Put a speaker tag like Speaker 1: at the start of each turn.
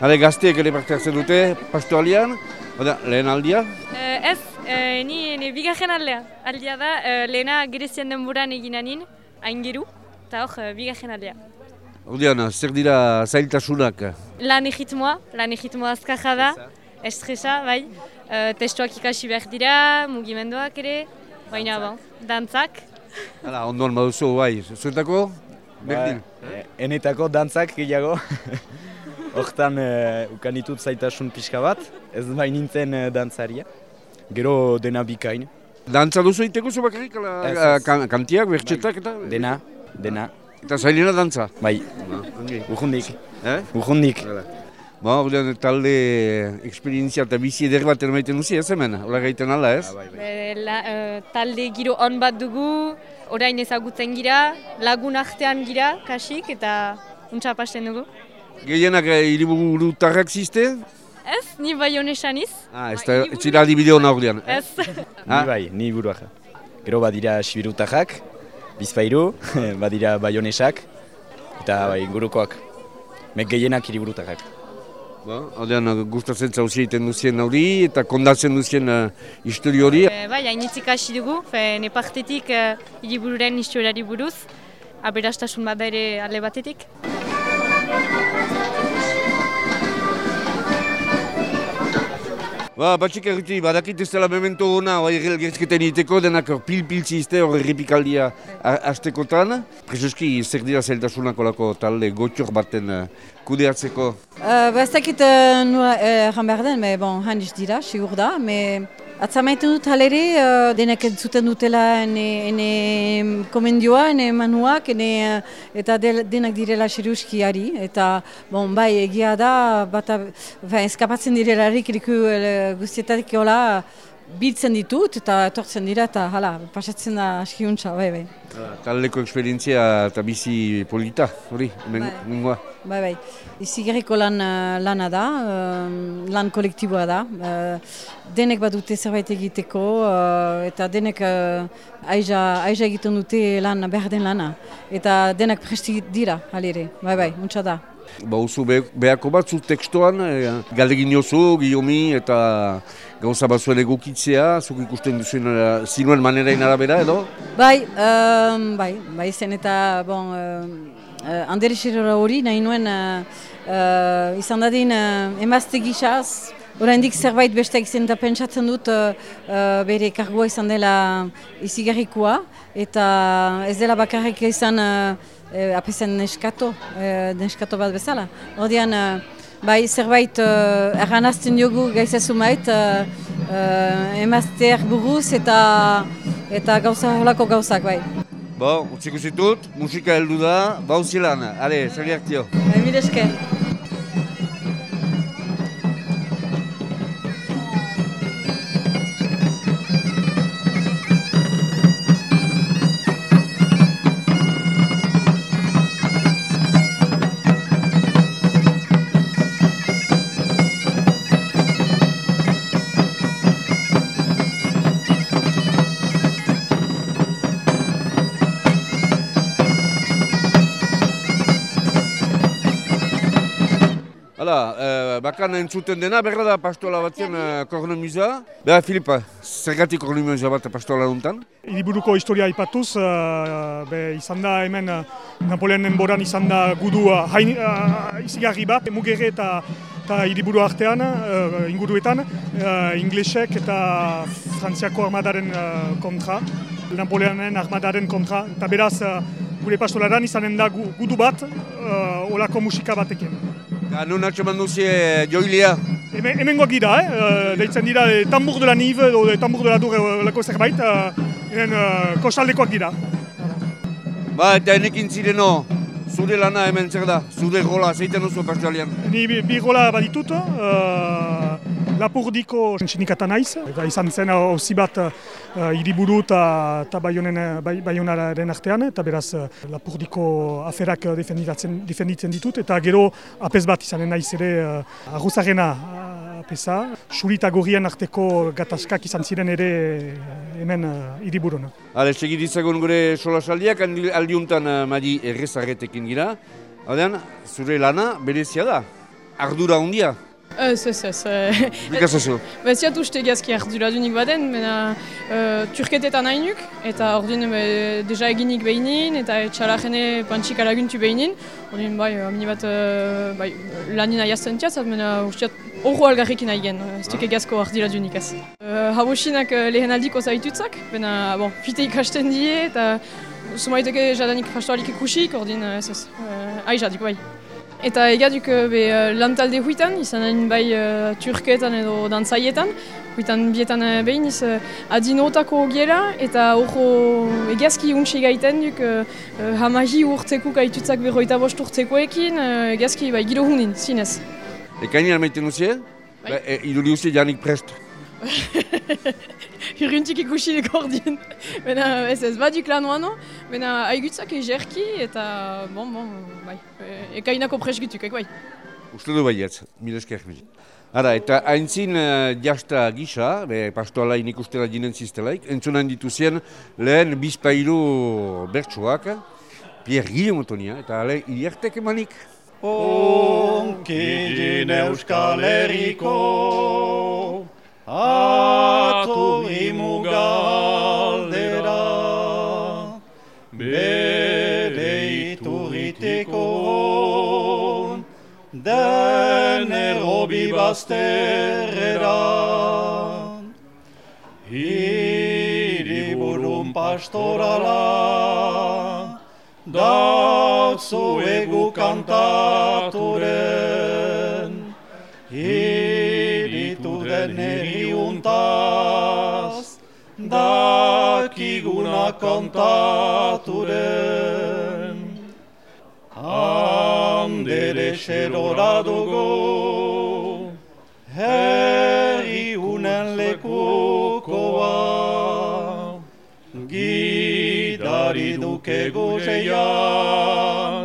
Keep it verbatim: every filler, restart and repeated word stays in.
Speaker 1: Hale, gazteek ere parte hartzen dute, pastoalian, oda, lehen aldia?
Speaker 2: Uh, ez, uh, ni, ni bigarren aldea. Aldia da, uh, lehena Grezian denboran eginanin, aingeru, eta hor, uh, bigarren aldea.
Speaker 1: Ordean, zer dira zailtasunak?
Speaker 2: Lan egitmoa, lan egitmoa azkarra da, estresa, bai. Uh, testuak ikasi behar dira, mugimenduak ere, baina bon, dantzak.
Speaker 1: Hala, ondoan baduzu, bai, zuetako? Berdin.
Speaker 3: Ba, enetako dantzak gehiago. Hortan uh, ukan ditut zaitasun pixka bat, ez bain nintzen uh, dantzaria. Gero dena bikain.
Speaker 1: Dantza duzu iteko zu bakarrik, ala, kan, kantiak, bertxetak eta?
Speaker 3: Dena, dena.
Speaker 1: Eta zailena dantza?
Speaker 3: Bai, urrundik. Eh? Urrundik.
Speaker 1: Ba, ordean talde eksperientzia eta bizi eder bat ermaiten duzi ez hemen, hola gaiten ala ez?
Speaker 2: E, la, uh, talde giro on bat dugu, orain ezagutzen gira, lagun artean gira, kasik, eta untsa pasten dugu.
Speaker 1: Gehienak hiriburutarrak ziste?
Speaker 2: Ez, ni bai honesan iz.
Speaker 1: Ah, ez da, ez zira adibide hona ordean.
Speaker 2: Ez.
Speaker 3: Ni bai, ni buruak. Gero badira sibirutarrak, bizpairu, badira baionesak, eta bai, ingurukoak. Mek gehienak hiriburutarrak.
Speaker 1: Ba, ordean gustatzen zauzi egiten duzien hori eta kondatzen duzien uh, histori hori.
Speaker 2: E, bai, hainitzik hasi dugu, fe, ne partetik uh, hiribururen historiari buruz, aberastasun bat ere alde batetik.
Speaker 1: Ba, batxik erriti, badakit ez dela memento hona, bai gertzketen egiteko, denak pil-piltzi izte hor errepikaldia hastekotan. Prezeski, zer dira zailtasunak olako talde gotxor baten uh, kudeatzeko?
Speaker 4: Uh, ba, ez dakit uh, nua erran behar den, me, bon, handiz dira, sigur da. Me, atzamaiten dut halere, uh, denak entzuten dutela ene, ene komendioa, ene manuak, ene, uh, eta del, denak direla xeruskiari. Eta, bon, bai, egia da, bata, ba, eskapatzen direlarik iriku uh, guztietatik hola, biltzen ditut eta etortzen dira eta hala, pasatzen da askiuntza, bai, bai.
Speaker 1: Taldeko eksperientzia eta bizi polita, hori, nengoa.
Speaker 4: Bai, bai. Izigarriko lan, lana da, lan kolektiboa da. Denek bat dute zerbait egiteko eta denek aiza, aiza egiten dute lan, behar den lana. Eta denak presti dira, halere, bai, bai, untsa da.
Speaker 1: Ba, uzu behako batzu tekstoan, e, galdegin jozu, Guillaume eta gauza batzuen egokitzea, zuk ikusten duzuen uh, zinuen manerain arabera edo?
Speaker 4: Bai, um, bai, bai zen eta, bon, uh, Andere Xerora hori nahi nuen uh, uh, izan dadin uh, emazte gixaz, oraindik zerbait besteak zen eta pentsatzen dut uh, uh, bere kargoa izan dela izigarrikoa eta ez dela bakarrik izan uh, Uh, apezen neskato, uh, neskato bat bezala. Ordean, uh, bai, zerbait uh, erranazten diogu gaizazu mait, uh, uh, emazteak buruz eta, eta gauza holako gauzak, bai.
Speaker 1: Bo, utziko zitut, musika heldu da, bauzilan, ale, zer jartio.
Speaker 4: Bai, mire esker.
Speaker 1: Hala, eh, bakan entzuten dena, berra da pastola batzen eh, kornemisa. Beha, Filipa, zergatik kornemisa bat pastola duntan?
Speaker 5: Hiriburuko historia aipatuz, uh, be, izan da hemen uh, Napoleonen boran izan da gudu uh, hain, uh, izigarri bat, Mugerre eta, eta hiriburu artean, uh, inguruetan, uh, inglesek eta Frantziako armadaren uh, kontra, Napoleonen armadaren kontra, eta beraz uh, gure pastolaran izanen da gu, gudu bat, uh, olako musika batekin.
Speaker 1: Eta non atxeman duzie joilea?
Speaker 5: Hemen, hemengoak dira, eh? uh, deitzen dira e, tambur de la nive, edo e, tambur de la dur lako zerbait, uh, hemen uh, kostaldekoak dira.
Speaker 1: Ba, eta enekin zireno, zure lana hemen zer da, zure rola, zeiten duzu pastoalian?
Speaker 5: Ni bi, bi rola baditut, uh, Lapurdiko sindikata naiz, eta izan zen hauzi bat uh, hiriburu eta Baionaren artean, eta beraz uh, Lapurdiko aferak defenditzen, defenditzen ditut, eta gero apez bat izanen naiz ere uh, Arruzarrena apeza, Xuri eta Gorrian arteko gatazkak izan ziren ere hemen hiriburun. Uh,
Speaker 1: Hale, segititzagun gure solasaldiak, aldiuntan uh, Madi errezarretekin gira. Haudean, zure lana berezia da. ardura handia?
Speaker 6: Ez, ez, ez.
Speaker 1: Bikazazu?
Speaker 6: Beziat uste gazki arduradunik baden, mena uh, turketetan hainuk, eta ordin uh, deja eginik behinin, eta txalajene pantxik alaguntu behinin. Ordin, bai, amini bat uh, bai, lanina jazten tiaz, mena usteat horro algarrekin haigen, ez duke gazko arduradunik ez. Uh, Habosinak uh, lehen aldiko zaitutzak, bena, bon, fite ikasten die, eta sumaiteke jadanik fastoalik ikusik, ordin, ez ez, uh, aizadik, bai. Eta egaduk be lantalde huitan, izan hain bai uh, turketan edo dantzaietan, huitan bietan uh, behin iz uh, adinotako giela, eta horro egazki untxe gaiten duk uh, uh, hamahi urteko gaitutzak berroita bost urtekoekin, uh, egazki bai giro hunin, zinez.
Speaker 1: Ekaini almeiten uzie?
Speaker 6: Bai.
Speaker 1: E, iduri uzie janik prest.
Speaker 6: Hiruntik ikusinek ordin. Bena ez ez baduk lan oano, bena haigutzak egerki eta bon, bon, bai, ekainako presgutuk, ek bai.
Speaker 1: Uste du baietz, mil esker mil. Ara, eta haintzin uh, jasta gisa, be, pastoalain ikustela jinen ziztelaik, entzunan dituzien lehen bizpailu bertsuak, Pierre Guillaume Tonia, eta ale, iriartek emanik.
Speaker 7: Onkidin Euskal Herriko Atu imugaldera, bere iturriteko, den errobi bazterrera. Hiriburun pastorala, datzu egu kantaturen, hiritu den herriuntaz, dakiguna kontaturen. Handere xerora dugu, herri unen lekukoa, gidari duke guzean,